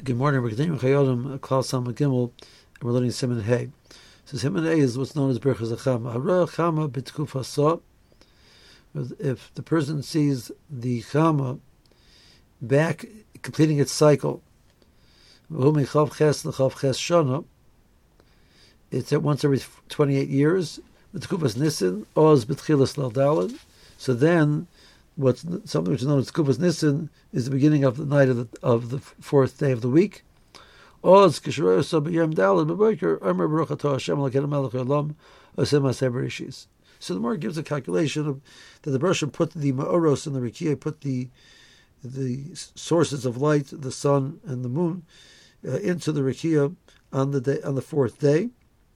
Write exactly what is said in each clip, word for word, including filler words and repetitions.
Good morning. We're continuing Chayodim, Klal Sama Gimel, and we're learning Siman Hey. So Siman Hey is what's known as Birchas Chama. Hara Chama b'tkuf hasa. If the person sees the Chama back, completing its cycle, it's at once every twenty-eight years. B'tkufas Nisan, oz b'tchilas l'aldalad. So then, what's something which is known as Tkupas Nisan is the beginning of the night of the of the fourth day of the week. Oz kisharoyasa b'yom dalad b'boker omer baruch atah Hashem l'kedem melech olam osem ma'aseh bereshis. So the more gives a calculation of that the Bereshit put the ma'oros and the Rikiyah, put the the sources of light, the sun and the moon, uh, into the Rikiyah on the day on the fourth day,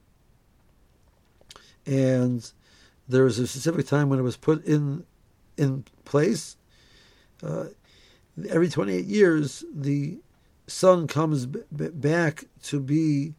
and there was a specific time when it was put in in place. Uh, every twenty-eight years, the sun comes b- b- back to be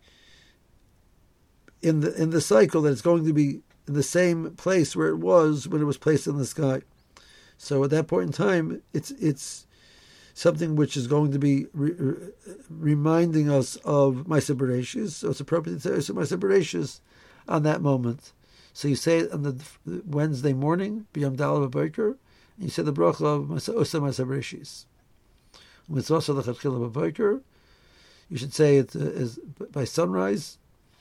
in the in the cycle that it's going to be in the same place where it was when it was placed in the sky. So at that point in time, it's it's something which is going to be re- re- reminding us of Ma'aseh Bereshis. So it's appropriate to say Ma'aseh Bereshis on that moment. So you say it on the Wednesday morning, B'yom Daled B'Boker, and you say the bracha of Oseh Ma'aseh Bereshis. When it's also the Chatchila B'Boker, you should say it uh, is by sunrise.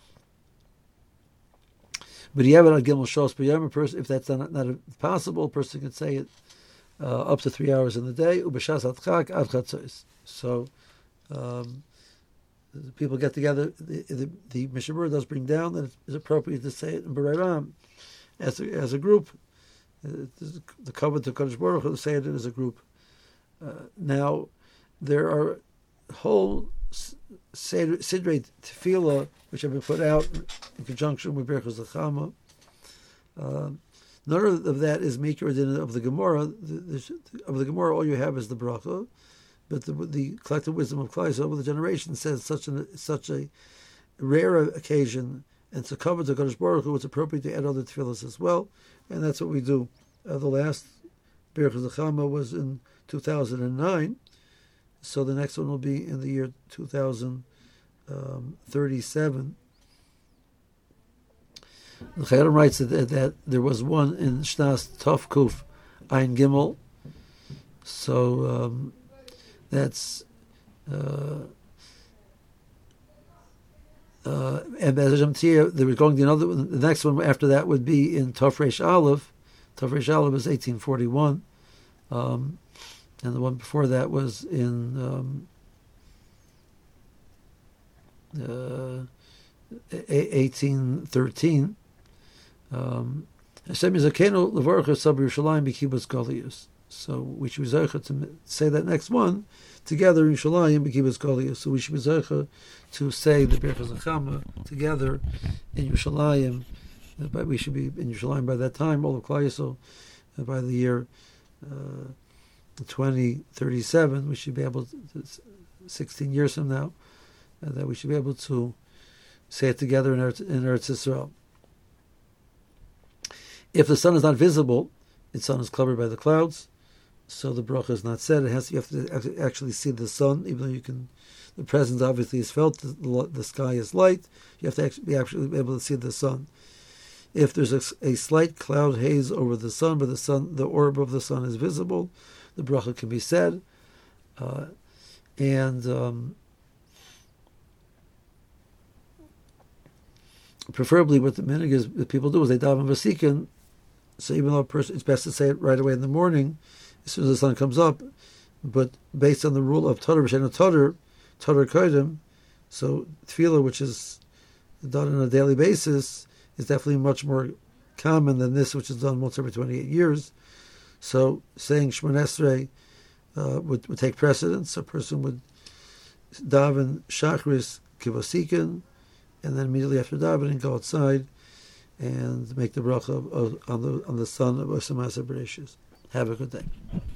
But you have it on Gimel Shos B'Yom, a person, if that's not, not possible, a person can say it uh, up to three hours in the day. Ubeshas Adchak Ad Chatzos. So um, the people get together. The, the, the Mishnah Berurah does bring down that it's appropriate to say it in B'Rayram as a, as a group. Uh, the covenant of Kadosh Baruch Hu to say it as a group. Uh, now, there are whole Sidrei Tefillah which have been put out in conjunction with Birchas Chama. Uh, none of that is Mikra Din of the Gemara. The, the, of the Gemara, all you have is the bracha, but the, the collective wisdom of Klal over the generation says such an such a rare occasion, and to cover the Kadosh Baruch Hu, it's appropriate to add other tefillahs as well, and that's what we do. Uh, the last Birchas Chama was in two thousand nine, so the next one will be in the year two thousand thirty-seven. The Chayyim writes that, that there was one in Shnas Tov Kuf Ein Gimel, so um, that's uh, uh, and as there was going to another one. The next one after that would be in Tov Reish Aleph. Tov Reish Aleph was eighteen forty-one, um, and the one before that was in um, uh, eighteen thirteen. Um, Hashem Yizakenu Levarach Sab Yerushalayim B'Kibbutz Golius. So we should be zeicha to say that next one together in Yerushalayim B'Kibbutz Golius. So we should be zeicha to say the Birchas Chama together in Yerushalayim. But we should be in Yerushalayim by that time. All of Klal Yisrael uh, by the year uh, twenty thirty-seven. We should be able to, sixteen years from now, uh, that we should be able to say it together in Eretz, in Eretz Yisrael. If the sun is not visible, the sun is covered by the clouds, so the bracha is not said. It has you have to actually see the sun, even though you can. The presence obviously is felt. The, the sky is light. You have to actually be actually able to see the sun. If there's a, a slight cloud haze over the sun, but the sun, the orb of the sun is visible, the bracha can be said, uh, and. Um, Preferably, what the minhag is that people do is they daven v'sikin. So even though a person, it's best to say it right away in the morning, as soon as the sun comes up. But based on the rule of Tadar b'sheno Tadar, Tadar kodim, so tefillah, which is done on a daily basis, is definitely much more common than this, which is done once every twenty-eight years. So saying Shemon Esrei uh, would, would take precedence. A person would daven Shachris kivosikin, and then immediately after davening, go outside and make the bracha of, of, on the on the sun of Oseh Ma'aseh Bereshis. Have a good day.